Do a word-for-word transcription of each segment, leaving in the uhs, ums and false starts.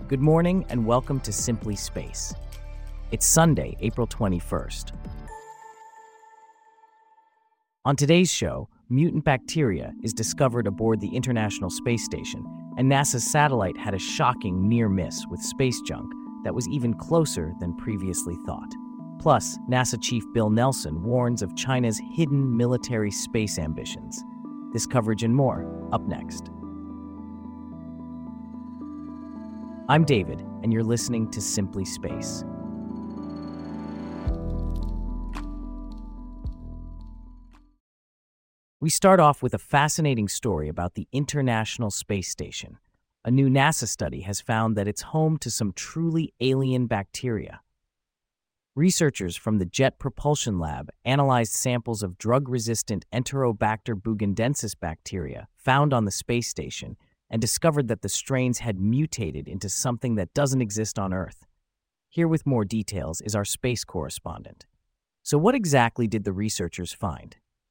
Good morning and welcome to Simply Space. It's Sunday, April twenty-first. On today's show, mutant bacteria is discovered aboard the International Space Station, and NASA's satellite had a shocking near miss with space junk that was even closer than previously thought. Plus, NASA Chief Bill Nelson warns of China's hidden military space ambitions. This coverage and more, up next. I'm David, and you're listening to Simply Space. We start off with a fascinating story about the International Space Station. A new NASA study has found that it's home to some truly alien bacteria. Researchers from the Jet Propulsion Lab analyzed samples of drug-resistant Enterobacter buchandensis bacteria found on the space station and discovered that the strains had mutated into something that doesn't exist on Earth. Here with more details is our space correspondent. So what exactly did the researchers find?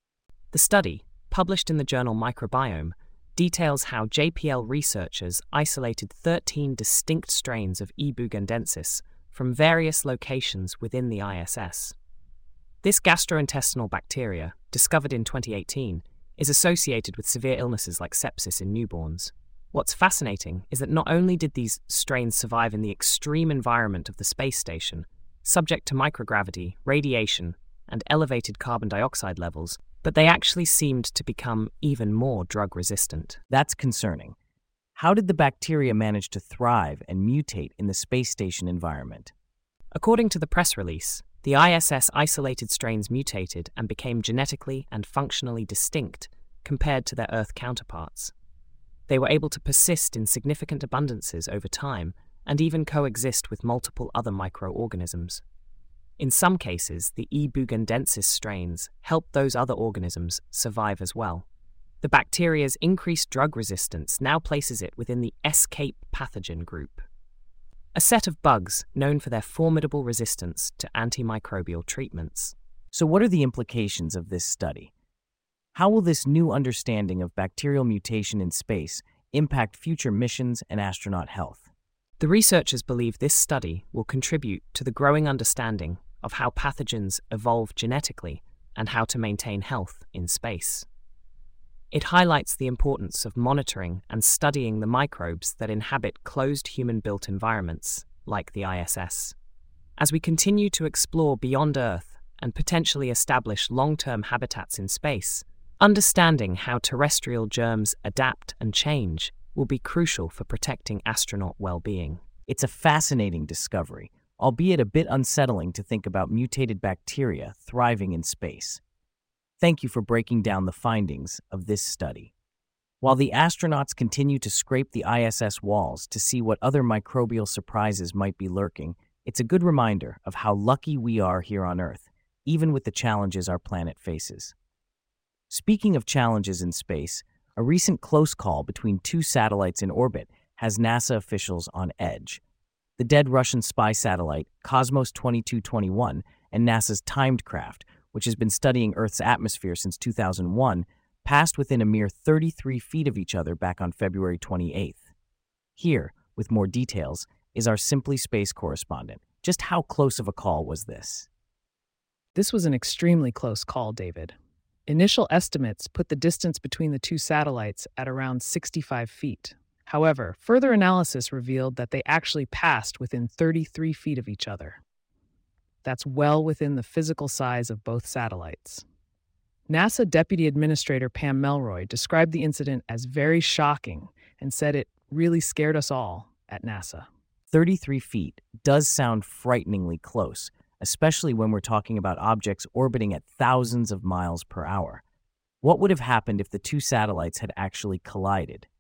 The study, published in the journal Microbiome, details how J P L researchers isolated thirteen distinct strains of E. buchandensis from various locations within the I S S. This gastrointestinal bacteria, discovered in twenty eighteen, is associated with severe illnesses like sepsis in newborns. What's fascinating is that not only did these strains survive in the extreme environment of the space station, subject to microgravity, radiation, and elevated carbon dioxide levels, but they actually seemed to become even more drug-resistant. That's concerning. How did the bacteria manage to thrive and mutate in the space station environment? According to the press release, the I S S isolated strains mutated and became genetically and functionally distinct compared to their Earth counterparts. They were able to persist in significant abundances over time and even coexist with multiple other microorganisms. In some cases, the E. buchandensis strains helped those other organisms survive as well. The bacteria's increased drug resistance now places it within the ESCAPE pathogen group, a set of bugs known for their formidable resistance to antimicrobial treatments. So what are the implications of this study? How will this new understanding of bacterial mutation in space impact future missions and astronaut health? The researchers believe this study will contribute to the growing understanding of how pathogens evolve genetically and how to maintain health in space. It highlights the importance of monitoring and studying the microbes that inhabit closed human-built environments, like the I S S. As we continue to explore beyond Earth and potentially establish long-term habitats in space, understanding how terrestrial germs adapt and change will be crucial for protecting astronaut well-being. It's a fascinating discovery, albeit a bit unsettling to think about mutated bacteria thriving in space. Thank you for breaking down the findings of this study. While the astronauts continue to scrape the I S S walls to see what other microbial surprises might be lurking, it's a good reminder of how lucky we are here on Earth, even with the challenges our planet faces. Speaking of challenges in space, a recent close call between two satellites in orbit has NASA officials on edge. The dead Russian spy satellite, Cosmos twenty-two twenty-one, and NASA's Timed craft, which has been studying Earth's atmosphere since two thousand one, passed within a mere thirty-three feet of each other back on February twenty-eighth. Here, with more details, is our Simply Space correspondent. Just how close of a call was this? This was an extremely close call, David. Initial estimates put the distance between the two satellites at around sixty-five feet. However, further analysis revealed that they actually passed within thirty-three feet of each other. That's well within the physical size of both satellites. NASA Deputy Administrator Pam Melroy described the incident as very shocking and said it really scared us all at NASA. thirty-three feet does sound frighteningly close, especially when we're talking about objects orbiting at thousands of miles per hour. What would have happened if the two satellites had actually collided?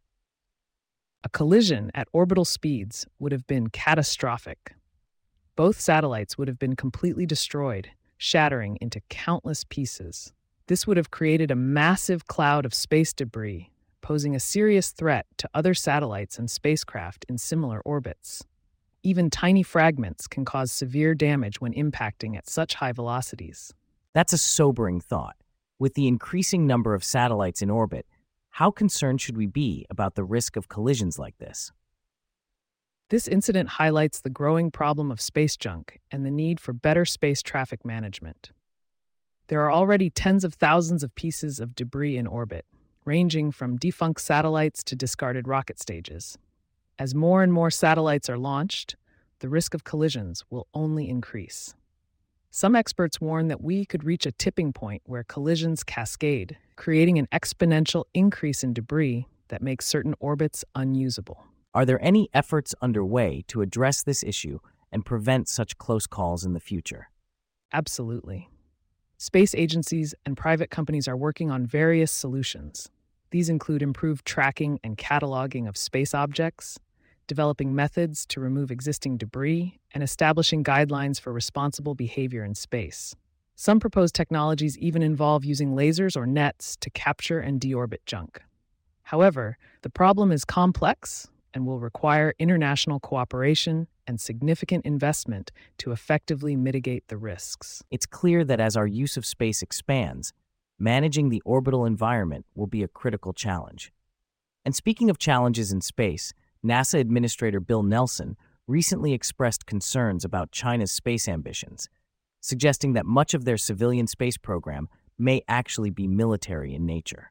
A collision at orbital speeds would have been catastrophic. Both satellites would have been completely destroyed, shattering into countless pieces. This would have created a massive cloud of space debris, posing a serious threat to other satellites and spacecraft in similar orbits. Even tiny fragments can cause severe damage when impacting at such high velocities. That's a sobering thought. With the increasing number of satellites in orbit, how concerned should we be about the risk of collisions like this? This incident highlights the growing problem of space junk and the need for better space traffic management. There are already tens of thousands of pieces of debris in orbit, ranging from defunct satellites to discarded rocket stages. As more and more satellites are launched, the risk of collisions will only increase. Some experts warn that we could reach a tipping point where collisions cascade, creating an exponential increase in debris that makes certain orbits unusable. Are there any efforts underway to address this issue and prevent such close calls in the future? Absolutely. Space agencies and private companies are working on various solutions. These include improved tracking and cataloging of space objects, developing methods to remove existing debris, and establishing guidelines for responsible behavior in space. Some proposed technologies even involve using lasers or nets to capture and deorbit junk. However, the problem is complex and will require international cooperation and significant investment to effectively mitigate the risks. It's clear that as our use of space expands, managing the orbital environment will be a critical challenge. And speaking of challenges in space, NASA Administrator Bill Nelson recently expressed concerns about China's space ambitions, suggesting that much of their civilian space program may actually be military in nature.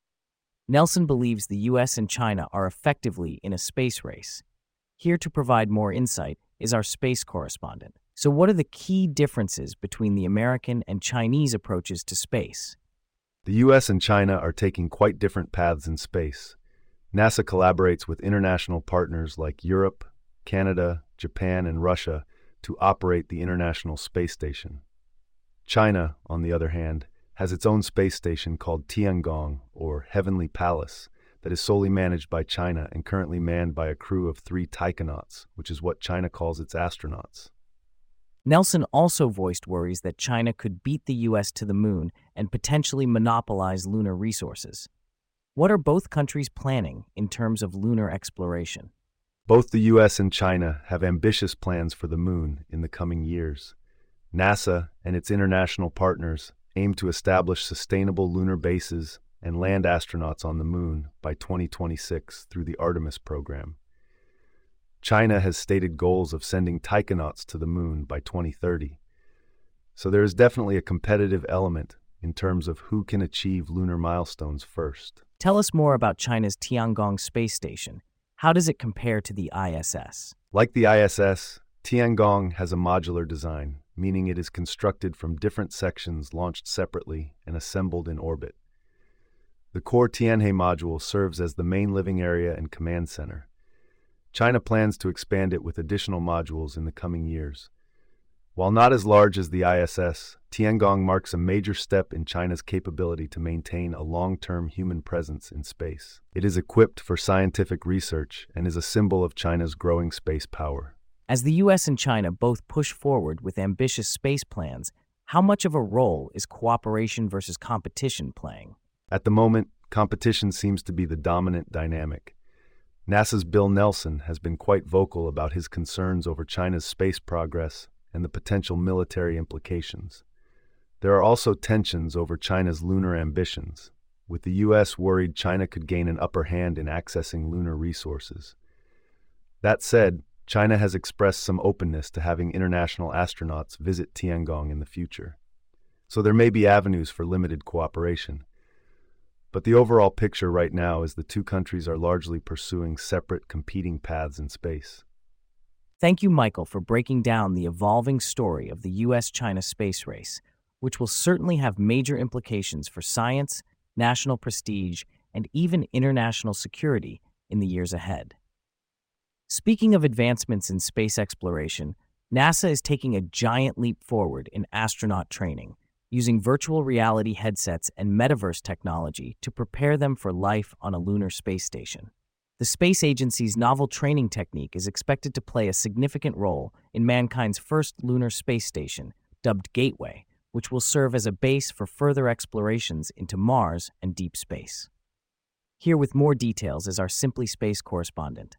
Nelson believes the U S and China are effectively in a space race. Here to provide more insight is our space correspondent. So what are the key differences between the American and Chinese approaches to space? The U S and China are taking quite different paths in space. NASA collaborates with international partners like Europe, Canada, Japan, and Russia to operate the International Space Station. China, on the other hand, has its own space station called Tiangong, or Heavenly Palace, that is solely managed by China and currently manned by a crew of three taikonauts, which is what China calls its astronauts. Nelson also voiced worries that China could beat the U S to the moon and potentially monopolize lunar resources. What are both countries planning in terms of lunar exploration? Both the U S and China have ambitious plans for the moon in the coming years. NASA and its international partners aim to establish sustainable lunar bases and land astronauts on the moon by twenty twenty-six through the Artemis program. China has stated goals of sending taikonauts to the moon by twenty thirty. So there is definitely a competitive element in terms of who can achieve lunar milestones first. Tell us more about China's Tiangong space station. How does it compare to the I S S? Like the I S S, Tiangong has a modular design, meaning it is constructed from different sections launched separately and assembled in orbit. The core Tianhe module serves as the main living area and command center. China plans to expand it with additional modules in the coming years. While not as large as the I S S, Tiangong marks a major step in China's capability to maintain a long-term human presence in space. It is equipped for scientific research and is a symbol of China's growing space power. As the U S and China both push forward with ambitious space plans, how much of a role is cooperation versus competition playing? At the moment, competition seems to be the dominant dynamic. NASA's Bill Nelson has been quite vocal about his concerns over China's space progress and the potential military implications. There are also tensions over China's lunar ambitions, with the U S worried China could gain an upper hand in accessing lunar resources. That said, China has expressed some openness to having international astronauts visit Tiangong in the future. So there may be avenues for limited cooperation. But the overall picture right now is the two countries are largely pursuing separate, competing paths in space. Thank you, Michael, for breaking down the evolving story of the U S China space race, which will certainly have major implications for science, national prestige, and even international security in the years ahead. Speaking of advancements in space exploration, NASA is taking a giant leap forward in astronaut training, using virtual reality headsets and metaverse technology to prepare them for life on a lunar space station. The space agency's novel training technique is expected to play a significant role in mankind's first lunar space station, dubbed Gateway, which will serve as a base for further explorations into Mars and deep space. Here with more details is our Simply Space correspondent.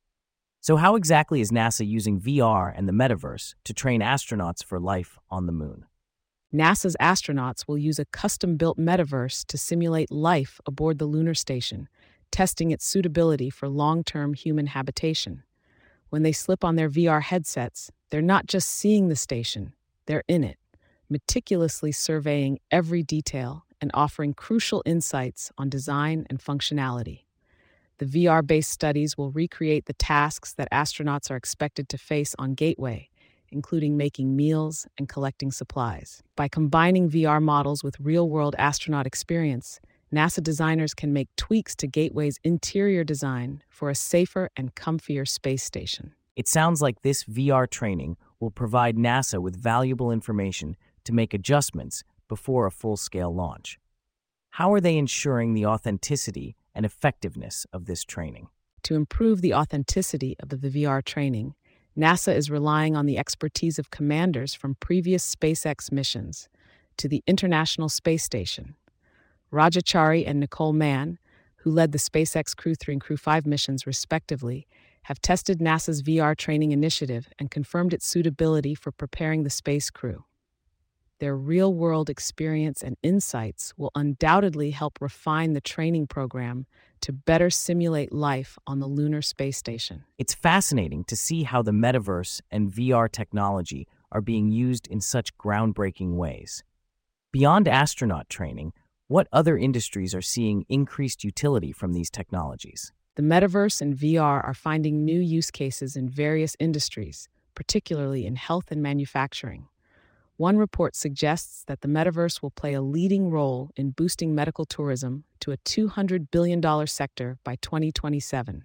So how exactly is NASA using V R and the metaverse to train astronauts for life on the moon? NASA's astronauts will use a custom-built metaverse to simulate life aboard the lunar station, testing its suitability for long-term human habitation. When they slip on their V R headsets, they're not just seeing the station, they're in it, meticulously surveying every detail and offering crucial insights on design and functionality. The V R-based studies will recreate the tasks that astronauts are expected to face on Gateway, including making meals and collecting supplies. By combining V R models with real-world astronaut experience, NASA designers can make tweaks to Gateway's interior design for a safer and comfier space station. It sounds like this V R training will provide NASA with valuable information to make adjustments before a full-scale launch. How are they ensuring the authenticity and effectiveness of this training? To improve the authenticity of the V R training, NASA is relying on the expertise of commanders from previous SpaceX missions to the International Space Station. Rajachari and Nicole Mann, who led the SpaceX Crew three and Crew five missions respectively, have tested NASA's V R training initiative and confirmed its suitability for preparing the space crew. Their real-world experience and insights will undoubtedly help refine the training program to better simulate life on the lunar space station. It's fascinating to see how the metaverse and V R technology are being used in such groundbreaking ways. Beyond astronaut training, what other industries are seeing increased utility from these technologies? The metaverse and V R are finding new use cases in various industries, particularly in health and manufacturing. One report suggests that the metaverse will play a leading role in boosting medical tourism to a two hundred billion dollars sector by twenty twenty-seven.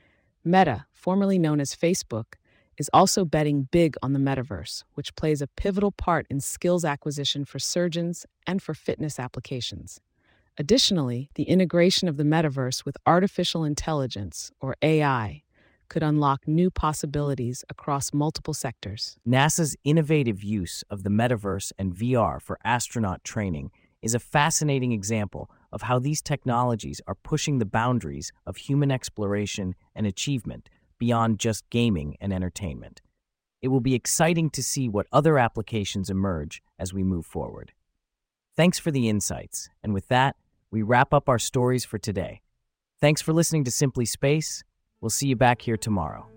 Meta, formerly known as Facebook, is also betting big on the metaverse, which plays a pivotal part in skills acquisition for surgeons and for fitness applications. Additionally, the integration of the metaverse with artificial intelligence, or A I, could unlock new possibilities across multiple sectors. NASA's innovative use of the metaverse and V R for astronaut training is a fascinating example of how these technologies are pushing the boundaries of human exploration and achievement beyond just gaming and entertainment. It will be exciting to see what other applications emerge as we move forward. Thanks for the insights, and with that, we wrap up our stories for today. Thanks for listening to Simply Space. We'll see you back here tomorrow.